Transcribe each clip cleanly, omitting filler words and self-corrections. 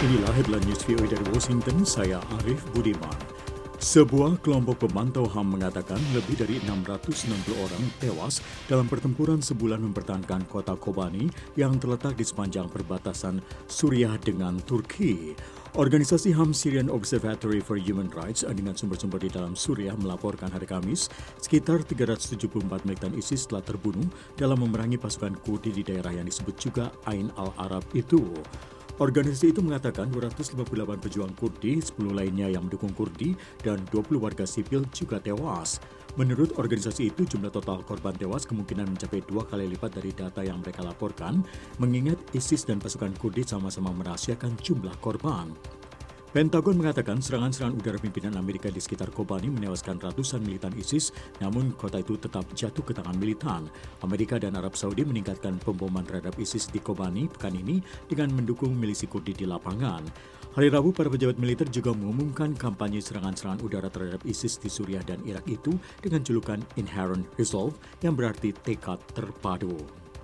Inilah headline news VOA dari Washington, saya Arif Budiman. Sebuah kelompok pemantau HAM mengatakan lebih dari 660 orang tewas dalam pertempuran sebulan mempertahankan kota Kobani yang terletak di sepanjang perbatasan Suriah dengan Turki. Organisasi HAM Syrian Observatory for Human Rights dengan sumber-sumber di dalam Suriah melaporkan hari Kamis sekitar 374 militan ISIS telah terbunuh dalam memerangi pasukan Kurdi di daerah yang disebut juga Ain al-Arab itu. Organisasi itu mengatakan 258 pejuang Kurdi, 10 lainnya yang mendukung Kurdi, dan 20 warga sipil juga tewas. Menurut organisasi itu, jumlah total korban tewas kemungkinan mencapai 2 kali lipat dari data yang mereka laporkan, mengingat ISIS dan pasukan Kurdi sama-sama merahasiakan jumlah korban. Pentagon mengatakan serangan-serangan udara pimpinan Amerika di sekitar Kobani menewaskan ratusan militan ISIS, namun kota itu tetap jatuh ke tangan militan. Amerika dan Arab Saudi meningkatkan pemboman terhadap ISIS di Kobani pekan ini dengan mendukung milisi Kurdi di lapangan. Hari Rabu, para pejabat militer juga mengumumkan kampanye serangan-serangan udara terhadap ISIS di Suriah dan Irak itu dengan julukan Inherent Resolve yang berarti tekad terpadu.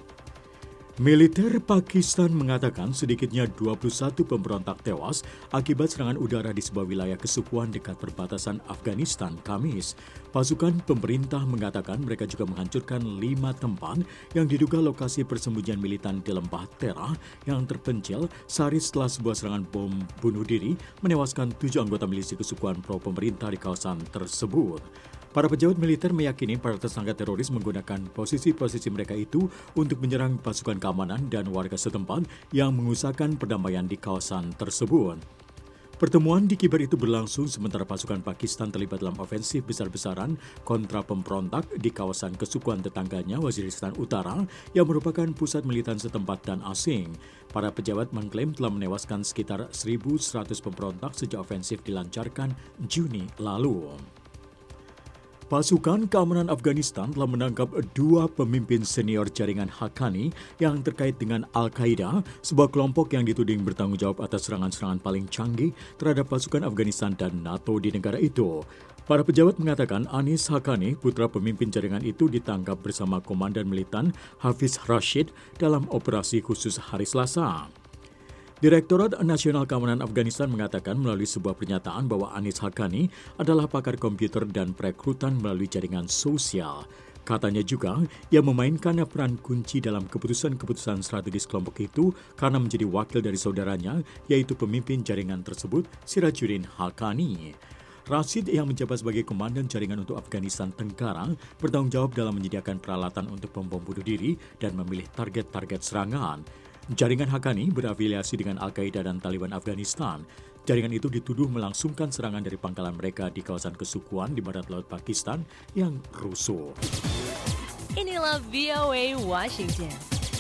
Militer Pakistan mengatakan sedikitnya 21 pemberontak tewas akibat serangan udara di sebuah wilayah kesukuan dekat perbatasan Afghanistan Kamis. Pasukan pemerintah mengatakan mereka juga menghancurkan 5 tempat yang diduga lokasi persembunyian militan di lembah Terah yang terpencil sehari setelah sebuah serangan bom bunuh diri menewaskan 7 anggota milisi kesukuan pro-pemerintah di kawasan tersebut. Para pejabat militer meyakini para tersangka teroris menggunakan posisi-posisi mereka itu untuk menyerang pasukan keamanan dan warga setempat yang mengusahakan perdamaian di kawasan tersebut. Pertemuan di Kibar itu berlangsung sementara pasukan Pakistan terlibat dalam ofensif besar-besaran kontra pemberontak di kawasan kesukuan tetangganya Waziristan Utara yang merupakan pusat militan setempat dan asing. Para pejabat mengklaim telah menewaskan sekitar 1.100 pemberontak sejak ofensif dilancarkan Juni lalu. Pasukan keamanan Afghanistan telah menangkap 2 pemimpin senior jaringan Haqqani yang terkait dengan Al-Qaeda, sebuah kelompok yang dituding bertanggung jawab atas serangan-serangan paling canggih terhadap pasukan Afghanistan dan NATO di negara itu. Para pejabat mengatakan Anis Haqqani, putra pemimpin jaringan itu, ditangkap bersama Komandan Militan Hafiz Rashid dalam operasi khusus hari Selasa. Direktorat Nasional Keamanan Afghanistan mengatakan melalui sebuah pernyataan bahwa Anis Haqqani adalah pakar komputer dan perekrutan melalui jaringan sosial. Katanya juga, ia memainkan peran kunci dalam keputusan-keputusan strategis kelompok itu karena menjadi wakil dari saudaranya, yaitu pemimpin jaringan tersebut, Sirajuddin Haqqani. Rashid yang menjabat sebagai komandan jaringan untuk Afghanistan Tenggara bertanggung jawab dalam menyediakan peralatan untuk pembom bunuh diri dan memilih target-target serangan. Jaringan Haqqani berafiliasi dengan Al-Qaeda dan Taliban Afghanistan. Jaringan itu dituduh melangsungkan serangan dari pangkalan mereka di kawasan kesukuan di barat laut Pakistan yang rusuh. Inilah VOA Washington.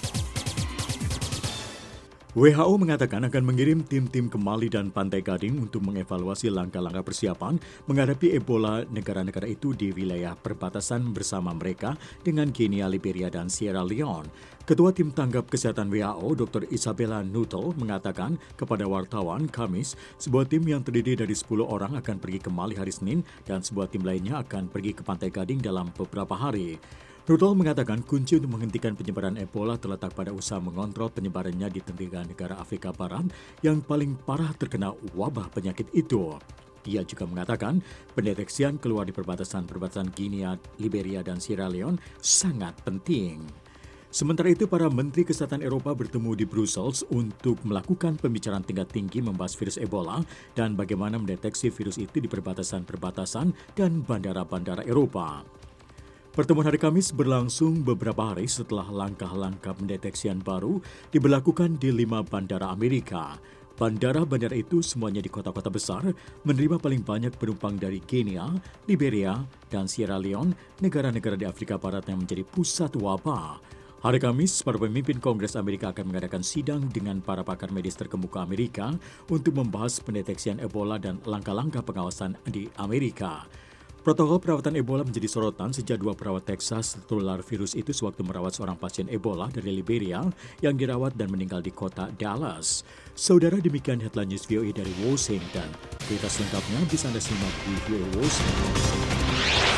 WHO mengatakan akan mengirim tim-tim ke Mali dan Pantai Gading untuk mengevaluasi langkah-langkah persiapan menghadapi Ebola negara-negara itu di wilayah perbatasan bersama mereka dengan Kenya, Liberia, dan Sierra Leone. Ketua Tim Tanggap Kesehatan WHO, Dr. Isabella Nuttall, mengatakan kepada wartawan Kamis, sebuah tim yang terdiri dari 10 orang akan pergi ke Mali hari Senin dan sebuah tim lainnya akan pergi ke Pantai Gading dalam beberapa hari. Nuttall mengatakan kunci untuk menghentikan penyebaran Ebola terletak pada usaha mengontrol penyebarannya di negara Afrika Barat yang paling parah terkena wabah penyakit itu. Ia juga mengatakan pendeteksian keluar di perbatasan Guinea, Liberia, dan Sierra Leone sangat penting. Sementara itu, para Menteri Kesehatan Eropa bertemu di Brussels untuk melakukan pembicaraan tingkat tinggi membahas virus Ebola dan bagaimana mendeteksi virus itu di perbatasan-perbatasan dan bandara-bandara Eropa. Pertemuan hari Kamis berlangsung beberapa hari setelah langkah-langkah pendeteksian baru diberlakukan di 5 bandara Amerika. Bandara-bandara itu semuanya di kota-kota besar menerima paling banyak penumpang dari Kenya, Liberia, dan Sierra Leone, negara-negara di Afrika Barat yang menjadi pusat wabah. Hari Kamis, para pemimpin Kongres Amerika akan mengadakan sidang dengan para pakar medis terkemuka Amerika untuk membahas pendeteksian Ebola dan langkah-langkah pengawasan di Amerika. Protokol perawatan Ebola menjadi sorotan sejak 2 perawat Texas tertular virus itu sewaktu merawat seorang pasien Ebola dari Liberia yang dirawat dan meninggal di kota Dallas. Saudara, demikian headline news VOA dari Washington. Berita selengkapnya bisa Anda simak di VOA Washington.